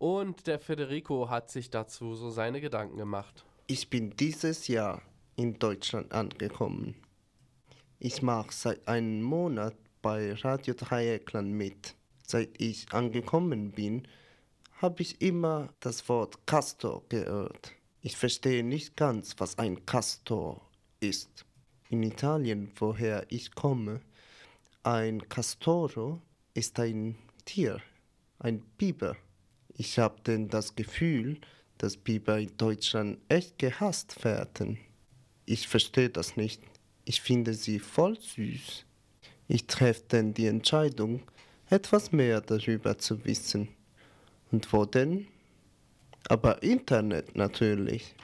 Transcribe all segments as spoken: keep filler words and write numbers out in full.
Und der Federico hat sich dazu so seine Gedanken gemacht. Ich bin dieses Jahr in Deutschland angekommen. Ich mache seit einem Monat bei Radio Dreieckland mit. Seit ich angekommen bin, habe ich immer das Wort Castor gehört. Ich verstehe nicht ganz, was ein Castor ist. In Italien, woher ich komme, ein Castoro ist ein Tier, ein Biber. Ich habe denn das Gefühl, dass Biber in Deutschland echt gehasst werden. Ich verstehe das nicht. Ich finde sie voll süß. Ich treffe denn die Entscheidung, etwas mehr darüber zu wissen. Und wo denn? Aber Internet natürlich.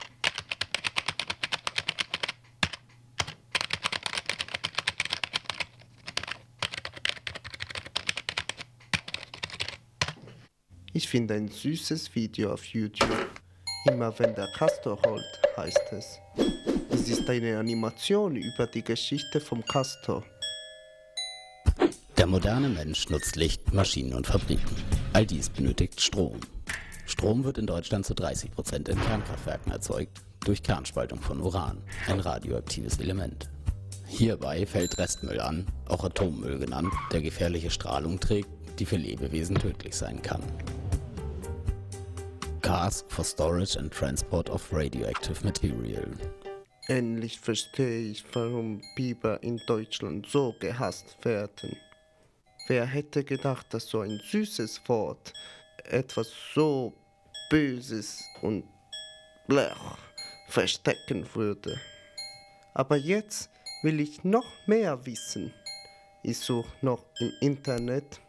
Ich finde ein süßes Video auf YouTube. Immer wenn der Castor rollt, heißt es. Es ist eine Animation über die Geschichte vom Castor. Der moderne Mensch nutzt Licht, Maschinen und Fabriken. All dies benötigt Strom. Strom wird in Deutschland zu dreißig Prozent in Kernkraftwerken erzeugt, durch Kernspaltung von Uran, ein radioaktives Element. Hierbei fällt Restmüll an, auch Atommüll genannt, der gefährliche Strahlung trägt, die für Lebewesen tödlich sein kann. C A S for Storage and Transport of Radioactive Material. Endlich verstehe ich, warum Biber in Deutschland so gehasst werden. Wer hätte gedacht, dass so ein süßes Wort etwas so Böses und blech verstecken würde. Aber jetzt will ich noch mehr wissen. Ich suche noch im Internet.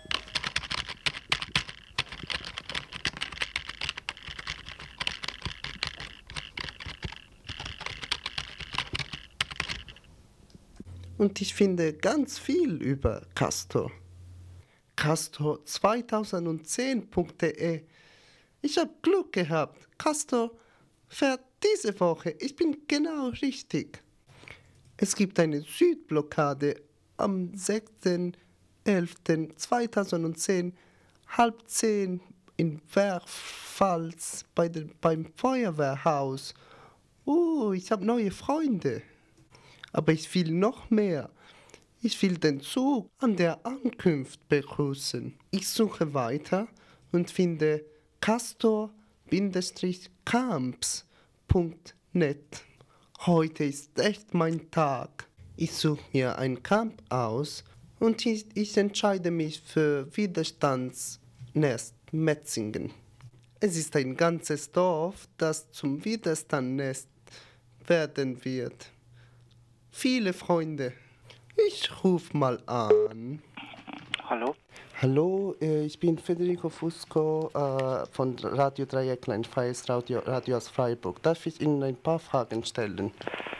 Und ich finde ganz viel über Castor. Castor zweitausendzehn punkt de. Ich habe Glück gehabt. Castor fährt diese Woche. Ich bin genau richtig. Es gibt eine Südblockade am sechsten elften zweitausendzehn, halb zehn in Werpfalz bei den, beim Feuerwehrhaus. Oh, ich habe neue Freunde. Aber ich will noch mehr. Ich will den Zug an der Ankunft begrüßen. Ich suche weiter und finde castor camps punkt net. Heute ist echt mein Tag. Ich suche mir ein Camp aus und ich, ich entscheide mich für Widerstandsnest Metzingen. Es ist ein ganzes Dorf, das zum Widerstandsnest werden wird. Viele Freunde. Ich ruf mal an. Hallo? Hallo, äh, ich bin Federico Fusco äh, von Radio Dreieckland, Freies Radio, Radio aus Freiburg. Darf ich Ihnen ein paar Fragen stellen?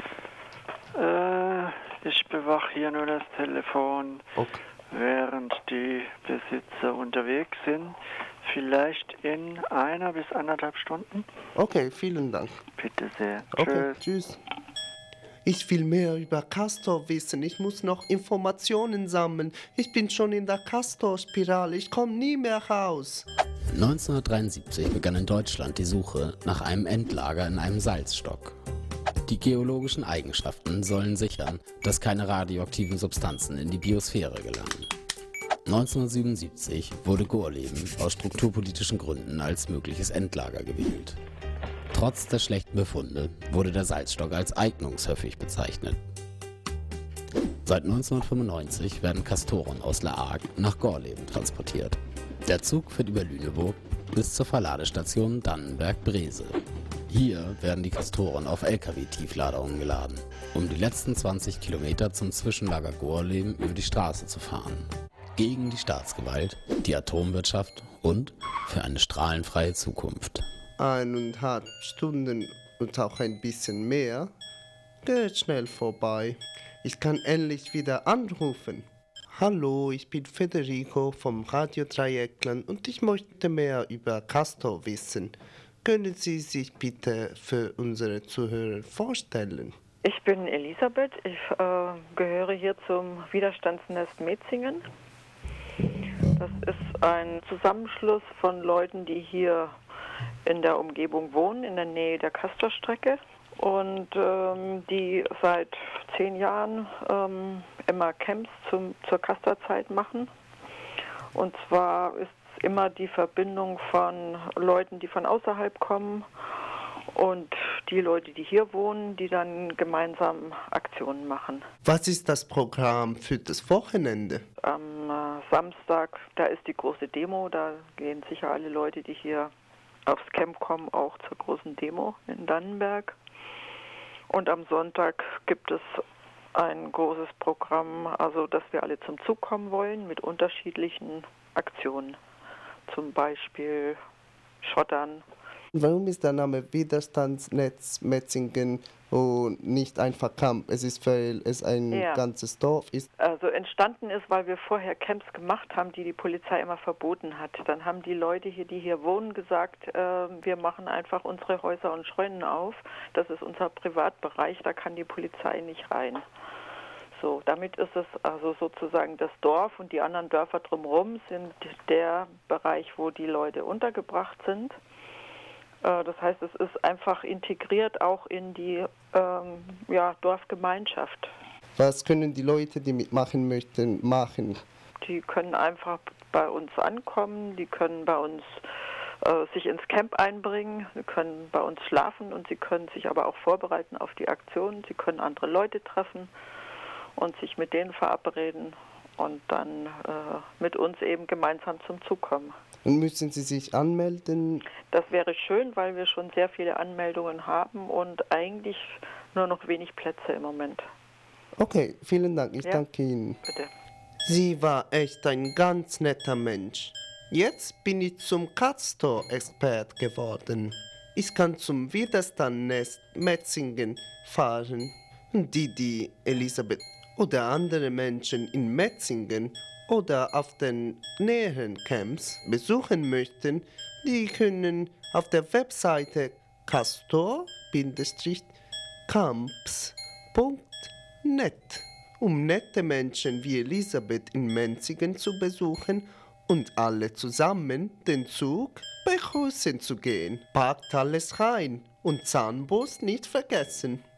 Äh, ich bewache hier nur das Telefon, Okay. während die Besitzer unterwegs sind. Vielleicht in einer bis anderthalb Stunden. Okay, vielen Dank. Bitte sehr. Okay, Tschüss. tschüss. Ich will mehr über Castor wissen. Ich muss noch Informationen sammeln. Ich bin schon in der Castor-Spirale. Ich komme nie mehr raus. neunzehnhundertdreiundsiebzig begann in Deutschland die Suche nach einem Endlager in einem Salzstock. Die geologischen Eigenschaften sollen sichern, dass keine radioaktiven Substanzen in die Biosphäre gelangen. neunzehnhundertsiebenundsiebzig wurde Gorleben aus strukturpolitischen Gründen als mögliches Endlager gewählt. Trotz der schlechten Befunde wurde der Salzstock als eignungshöfig bezeichnet. Seit neunzehnhundertfünfundneunzig werden Castoren aus La Hague nach Gorleben transportiert. Der Zug fährt über Lüneburg bis zur Verladestation Dannenberg-Brese. Hier werden die Castoren auf L K W-Tiefladungen geladen, um die letzten zwanzig Kilometer zum Zwischenlager Gorleben über die Straße zu fahren. Gegen die Staatsgewalt, die Atomwirtschaft und für eine strahlenfreie Zukunft. Eineinhalb Stunden und auch ein bisschen mehr geht schnell vorbei. Ich kann endlich wieder anrufen. Hallo, ich bin Federico vom Radio Dreieckland und ich möchte mehr über Castor wissen. Können Sie sich bitte für unsere Zuhörer vorstellen? Ich bin Elisabeth, ich äh, gehöre hier zum Widerstandsnest Metzingen. Das ist ein Zusammenschluss von Leuten, die hier in der Umgebung wohnen, in der Nähe der Castorstrecke und ähm, die seit zehn Jahren ähm, immer Camps zum, zur Castorzeit machen. Und zwar ist es immer die Verbindung von Leuten, die von außerhalb kommen und die Leute, die hier wohnen, die dann gemeinsam Aktionen machen. Was ist das Programm für das Wochenende? Am äh, Samstag, da ist die große Demo, da gehen sicher alle Leute, die hier aufs Camp kommen, auch zur großen Demo in Dannenberg. Und am Sonntag gibt es ein großes Programm, also dass wir alle zum Zug kommen wollen mit unterschiedlichen Aktionen. Zum Beispiel Schottern. Warum ist der Name Widerstandsnetz Metzingen und nicht einfach Camp? Es ist, weil es ein ja. ganzes Dorf ist. Also entstanden ist, weil wir vorher Camps gemacht haben, die die Polizei immer verboten hat. Dann haben die Leute hier, die hier wohnen, gesagt, äh, wir machen einfach unsere Häuser und Scheunen auf. Das ist unser Privatbereich, da kann die Polizei nicht rein. So, damit ist es also sozusagen das Dorf und die anderen Dörfer drumherum sind der Bereich, wo die Leute untergebracht sind. Das heißt, es ist einfach integriert auch in die ähm, ja, Dorfgemeinschaft. Was können die Leute, die mitmachen möchten, machen? Die können einfach bei uns ankommen, die können bei uns äh, sich ins Camp einbringen, sie können bei uns schlafen und sie können sich aber auch vorbereiten auf die Aktion. Sie können andere Leute treffen und sich mit denen verabreden und dann äh, mit uns eben gemeinsam zum Zug kommen. Und müssen Sie sich anmelden? Das wäre schön, weil wir schon sehr viele Anmeldungen haben und eigentlich nur noch wenig Plätze im Moment. Okay, vielen Dank. Ich ja, danke Ihnen. Bitte. Sie war echt ein ganz netter Mensch. Jetzt bin ich zum Castor-Expert geworden. Ich kann zum Widerstandsnetz Metzingen fahren. Die, die Elisabeth oder andere Menschen in Metzingen oder auf den näheren Camps besuchen möchten, die können auf der Webseite castor camps punkt net, um nette Menschen wie Elisabeth in Metzingen zu besuchen und alle zusammen den Zug begrüßen zu gehen. Packt alles rein und Zahnbürste nicht vergessen.